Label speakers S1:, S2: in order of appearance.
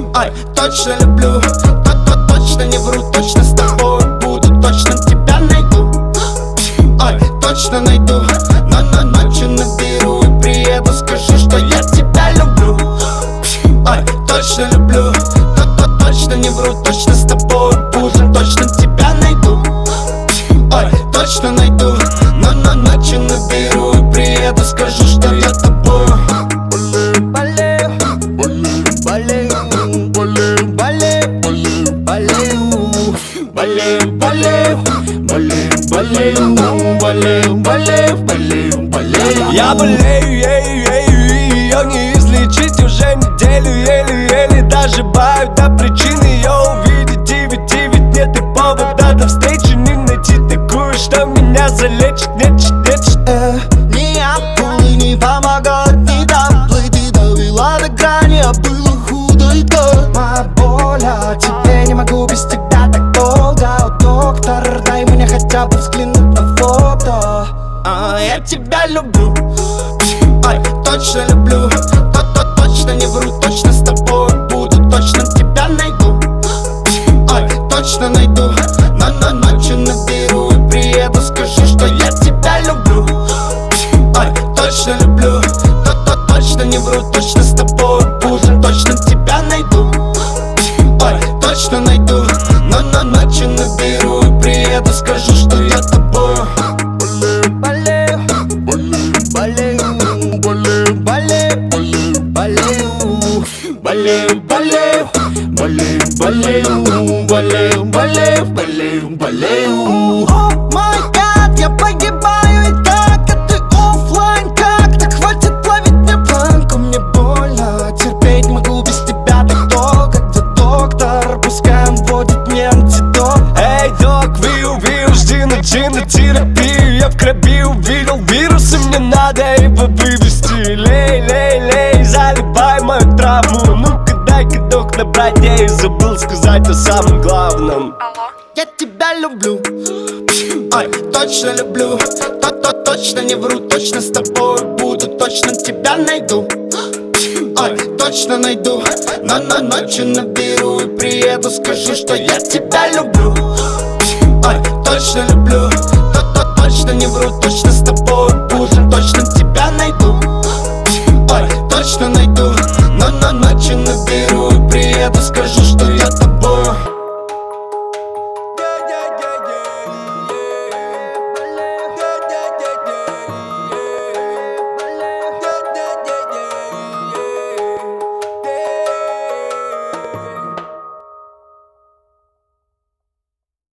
S1: Ай, точно люблю, точно не вру, точно с тобой буду, точно тебя найду. Ай, точно найду, но ночью наберу и приеду, скажу, что я тебя люблю. Ай, точно люблю, точно не вру, точно с тобой буду, точно тебя найду. Ай, точно найду, но ночью наберу и приеду, скажу, что я тобой. Болею, болею, болею, болею, болею, болею, болею, болею, болею, болею, болею, болею.
S2: Я болею, ее не излечить уже неделю, еле-еле доживаю до причины ее увидеть. И ведь нет и повода до встречи не найти такую, что меня залечит, нечет.
S1: Не акулы не помогают, не доплыть, ты довела до грани, а было худо и то. Моя боль, а тебе не могу без тебя так долго. О, доктор, дай мне хотя бы взглянуть на фото. Я тебя люблю, ай, точно люблю, точно не вру, точно с тобой буду, точно тебя найду. Ай, точно найду, но ночью наберу и приеду, скажу, что я тебя люблю. Ай, точно люблю, точно не вру, точно с тобой буду, точно тебя найду. Ай, точно найду, но ночью наберу и приеду, скажу, что я тобой. Болею, болею, болею, болею, болею, болею, болею, болею, болею, болею, болею, болею. О май гад, я погибаю и так, а ты оффлайн, как? Так хватит ловить мне планку, мне больно, терпеть могу без тебя так долго. Где доктор, пускай он вводит мне антидот.
S2: Эй, док, жди на терапию. Я в крови увидел вирусы, мне надо его вывести. Лей, заливай мою травму. Ну-ка дай-ка, док, набрать, я и забыл сказать о самом главном.
S1: Я тебя люблю, ай, точно люблю, точно не вру, точно с тобой буду, точно тебя найду. Ай, точно найду, но ночью наберу и приеду, скажу, что я тебя люблю. Ай, точно люблю, точно не вру, точно с тобой буду, точно тебя найду. Ай, точно найду, но ночью наберу и приеду, скажу, что я